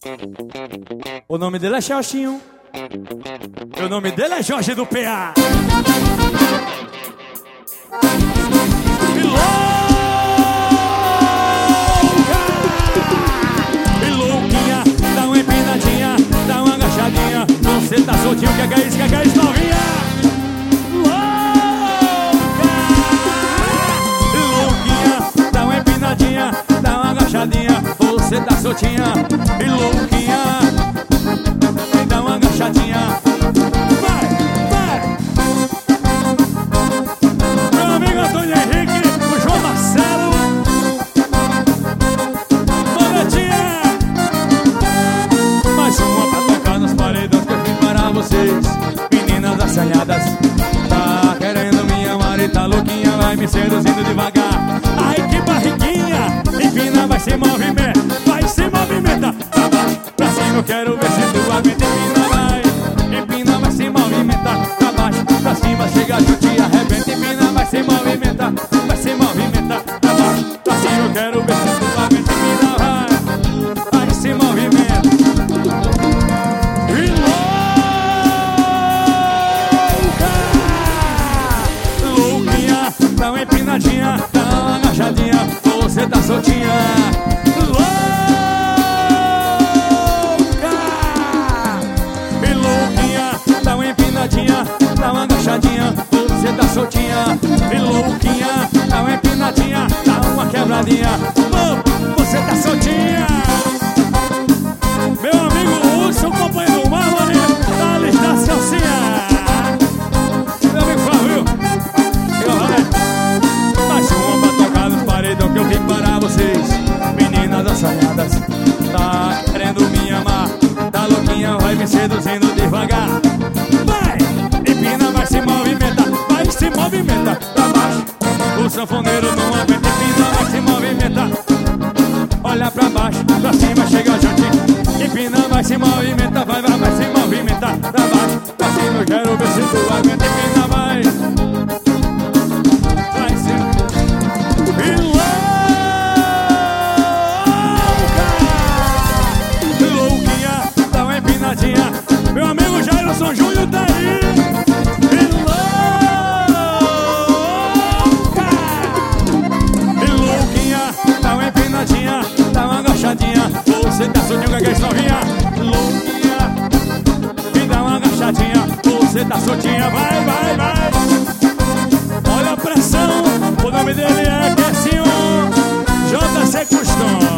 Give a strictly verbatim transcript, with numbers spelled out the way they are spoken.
O nome dele é Xauxinho. O nome dele é Jorge do P A. E louca, e louquinha, dá uma empinadinha, dá uma agachadinha. Você tá soltinho, que é isso, que é isso, novinha? Louca, e louquinha, dá uma empinadinha, dá uma agachadinha. Você tá soltinha e louquinha, dá uma agachadinha. Vai, vai. Meu amigo Antônio Henrique, o João Marcelo, Bonetinha. Mais uma pra tocar nos paredões que eu fiz para vocês. Meninas assanhadas, tá querendo me amar e tá louquinha, vai me seduzindo devagar. Ai que barriguinha, empina, vai se movimenta, vai se movimenta. Pra baixo, pra cima, eu quero ver se tu aguenta. Empina, vai, empina, vai se movimentar. Pra baixo, pra cima, chega junto e arrebenta. Empina, vai se movimentar, vai se movimentar. Pra baixo, pra cima, eu quero ver se tu aguenta. Empina, vai, vai se movimenta. E louca, louquinha, dá uma empinadinha, dá uma agachadinha. Você tá soltinha. Louca, e louquinha, dá uma empinadinha, dá uma agachadinha. Você tá soltinha. E louquinha, dá uma empinadinha, dá uma quebradinha. Oh, você tá soltinha. Meu amigo Hudson, companheiro do Mármore, da lista da Celcinha. Meu amigo Flávio, mais uma pra tocar nos paredão que eu fico para vocês. Meninas assanhadas, tá querendo me amar, tá louquinha, vai me seduzindo devagar. Vai, empina, vai se movimenta, vai se movimenta. Pra baixo, o sanfoneiro não aguenta. Empina, vai se movimenta. Olha pra baixo, pra cima, chega juntinho. Empina, vai se movimenta, vai, vai, vai se movimentar. Pra baixo, pra cima, eu quero ver se tu aguenta. Empina, vai, vai se. E louca, louquinha, dá uma empinadinha. Meu amigo Jailson Júnior tá aí. E louca, e louquinha, dá uma empinadinha, dá uma agachadinha. Você tá soltinho, que é isso, novinha? Louquinha, e dá uma agachadinha. Você tá soltinha, vai, vai, vai. Olha a pressão, o nome dele é Kessinho J C Custom.